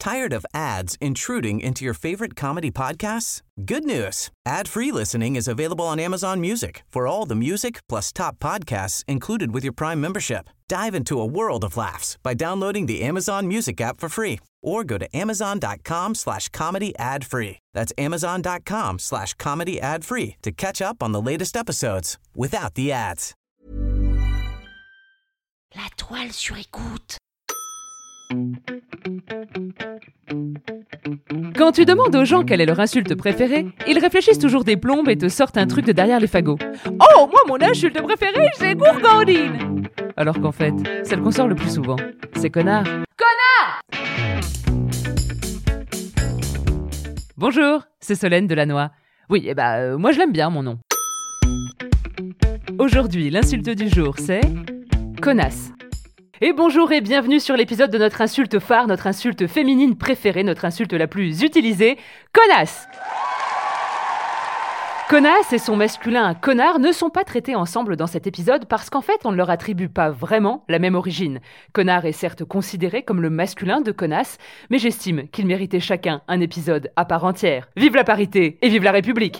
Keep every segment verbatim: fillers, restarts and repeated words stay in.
Tired of ads intruding into your favorite comedy podcasts? Good news. Ad-free listening is available on Amazon Music for all the music plus top podcasts included with your Prime membership. Dive into a world of laughs by downloading the Amazon Music app for free or go to amazon.com slash comedy ad-free. That's amazon.com slash comedy ad-free to catch up on the latest episodes without the ads. La toile sur écoute. Quand tu demandes aux gens quelle est leur insulte préférée, ils réfléchissent toujours des plombes et te sortent un truc de derrière les fagots. Oh, moi mon insulte préférée, c'est gourgandine. Alors qu'en fait, celle qu'on sort le plus souvent, c'est connard. Connard! Bonjour, c'est Solène Delannoy. Oui, et bah, euh, moi je l'aime bien mon nom. Aujourd'hui, l'insulte du jour, c'est... connasse. Et bonjour et bienvenue sur l'épisode de notre insulte phare, notre insulte féminine préférée, notre insulte la plus utilisée, connasse. Connasse et son masculin connard ne sont pas traités ensemble dans cet épisode parce qu'en fait on ne leur attribue pas vraiment la même origine. Connard est certes considéré comme le masculin de connasse, mais j'estime qu'ils méritaient chacun un épisode à part entière. Vive la parité et vive la République!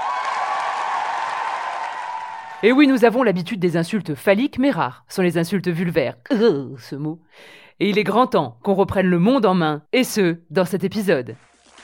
Et oui, nous avons l'habitude des insultes phalliques, mais rares sont les insultes vulvaires. Euh, ce mot. Et il est grand temps qu'on reprenne le monde en main, et ce, dans cet épisode.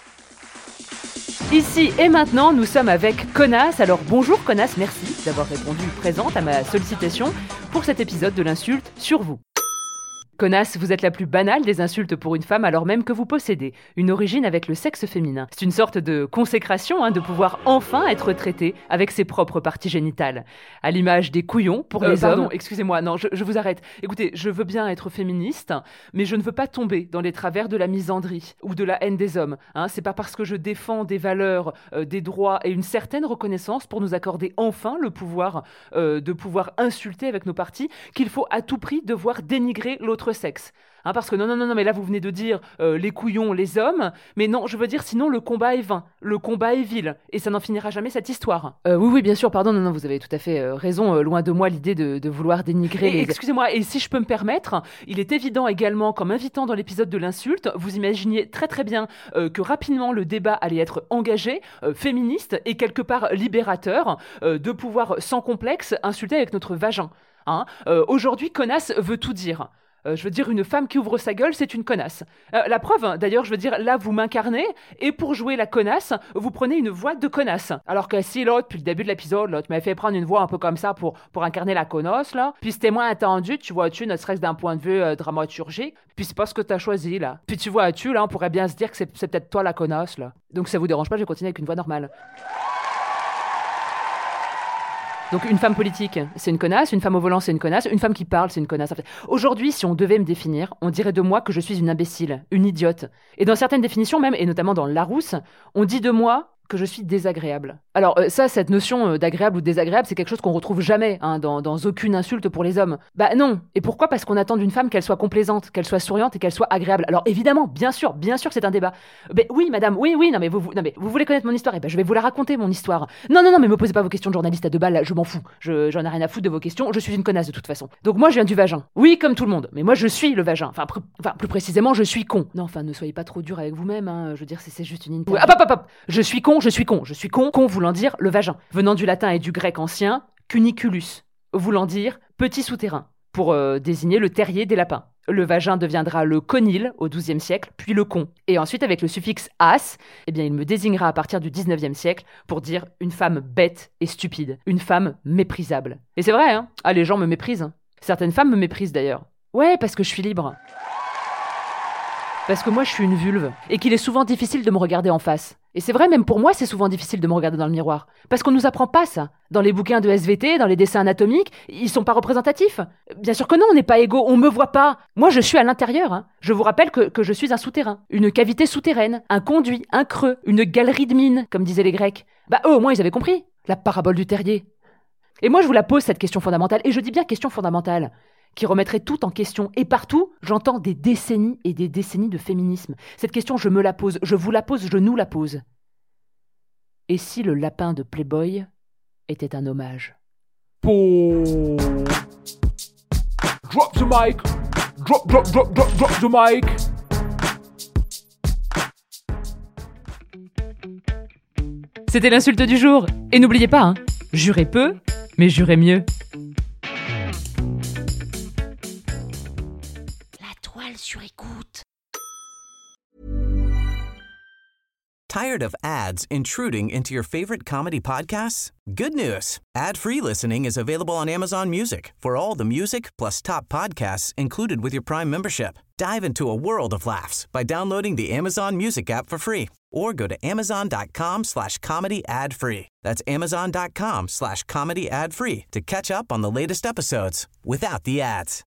Ici et maintenant, nous sommes avec Connasse. Alors bonjour Connasse, merci d'avoir répondu présente à ma sollicitation pour cet épisode de l'insulte sur vous. Connasse, vous êtes la plus banale des insultes pour une femme alors même que vous possédez une origine avec le sexe féminin. C'est une sorte de consécration hein, de pouvoir enfin être traité avec ses propres parties génitales. À l'image des couillons pour euh, les pardon, hommes. Excusez-moi, non, je, je vous arrête. Écoutez, je veux bien être féministe, mais je ne veux pas tomber dans les travers de la misandrie ou de la haine des hommes. Hein. C'est pas parce que je défends des valeurs, euh, des droits et une certaine reconnaissance pour nous accorder enfin le pouvoir euh, de pouvoir insulter avec nos parties qu'il faut à tout prix devoir dénigrer l'autre sexe. Hein, parce que non, non, non, mais là vous venez de dire euh, les couillons, les hommes, mais non, je veux dire sinon le combat est vain, le combat est vil, et ça n'en finira jamais cette histoire. Euh, oui, oui, bien sûr, pardon, non, non, vous avez tout à fait euh, raison, euh, loin de moi l'idée de, de vouloir dénigrer... Et, les... Excusez-moi, et si je peux me permettre, il est évident également, comme invitant dans l'épisode de l'insulte, vous imaginiez très très bien euh, que rapidement le débat allait être engagé, euh, féministe et quelque part libérateur, euh, de pouvoir sans complexe insulter avec notre vagin. Hein. Euh, aujourd'hui, Connasse veut tout dire. Euh, je veux dire, une femme qui ouvre sa gueule, c'est une connasse. Euh, la preuve, d'ailleurs, je veux dire, là, vous m'incarnez, et pour jouer la connasse, vous prenez une voix de connasse. Alors que si l'autre, depuis le début de l'épisode, l'autre m'avait fait prendre une voix un peu comme ça pour, pour incarner la connasse, là, puis c'était moins attendu, tu vois-tu, ne serait-ce d'un point de vue euh, dramaturgique, puis c'est pas ce que t'as choisi, là. Puis tu vois-tu, là, on pourrait bien se dire que c'est, c'est peut-être toi la connasse, là. Donc si ça vous dérange pas, je vais continuer avec une voix normale. Donc une femme politique, c'est une connasse, une femme au volant, c'est une connasse, une femme qui parle, c'est une connasse. En fait, aujourd'hui, si on devait me définir, on dirait de moi que je suis une imbécile, une idiote. Et dans certaines définitions même, et notamment dans Larousse, on dit de moi que je suis désagréable. Alors euh, ça, cette notion euh, d'agréable ou de désagréable, c'est quelque chose qu'on retrouve jamais hein, dans, dans aucune insulte pour les hommes. Bah non. Et pourquoi ? Parce qu'on attend d'une femme qu'elle soit complaisante, qu'elle soit souriante et qu'elle soit agréable. Alors évidemment, bien sûr, bien sûr que c'est un débat. Ben oui, madame, oui, oui, non mais vous, vous, non, mais vous voulez connaître mon histoire ? Eh ben je vais vous la raconter, mon histoire. Non, non, non, mais me posez pas vos questions de journaliste à deux balles, là, je m'en fous. Je, j'en ai rien à foutre de vos questions, je suis une connasse de toute façon. Donc moi, je viens du vagin. Oui, comme tout le monde, mais moi, je suis le vagin. Enfin, pr- enfin plus précisément, je suis con. Non, enfin, ne soyez pas trop dur avec vous-même, hein. Je veux dire, c'est, c'est juste une interview. Hop, hop, hop, hop. Je suis con, je suis con, je suis con. Con voulant dire le vagin, venant du latin et du grec ancien, cuniculus, voulant dire petit souterrain, pour euh, désigner le terrier des lapins. Le vagin deviendra le conil au douzième siècle, puis le con. Et ensuite, avec le suffixe as, eh bien, il me désignera à partir du dix-neuvième siècle pour dire une femme bête et stupide, une femme méprisable. Et c'est vrai, hein, ah, les gens me méprisent. Certaines femmes me méprisent d'ailleurs. Ouais, parce que je suis libre. Parce que moi, je suis une vulve, et qu'il est souvent difficile de me regarder en face. Et c'est vrai, même pour moi, c'est souvent difficile de me regarder dans le miroir. Parce qu'on nous apprend pas ça. Dans les bouquins de S V T, dans les dessins anatomiques, ils sont pas représentatifs. Bien sûr que non, on n'est pas égaux, on me voit pas. Moi, je suis à l'intérieur. Hein. Je vous rappelle que, que je suis un souterrain, une cavité souterraine, un conduit, un creux, une galerie de mines, comme disaient les Grecs. Bah eux, au moins, ils avaient compris. La parabole du terrier. Et moi, je vous la pose, cette question fondamentale. Et je dis bien question fondamentale. Qui remettrait tout en question. Et partout, j'entends des décennies et des décennies de féminisme. Cette question, je me la pose, je vous la pose, je nous la pose. Et si le lapin de Playboy était un hommage ? Boom. Drop the mic. Drop, drop, drop, drop, drop the mic. C'était l'insulte du jour. Et n'oubliez pas, hein, jurez peu, mais jurez mieux. La toile sur écoute. Tired of ads intruding into your favorite comedy podcasts? Good news. Ad-free listening is available on Amazon Music for all the music plus top podcasts included with your Prime membership. Dive into a world of laughs by downloading the Amazon Music app for free or go to amazon.com slash comedy ad free. That's amazon.com slash comedy ad free to catch up on the latest episodes without the ads.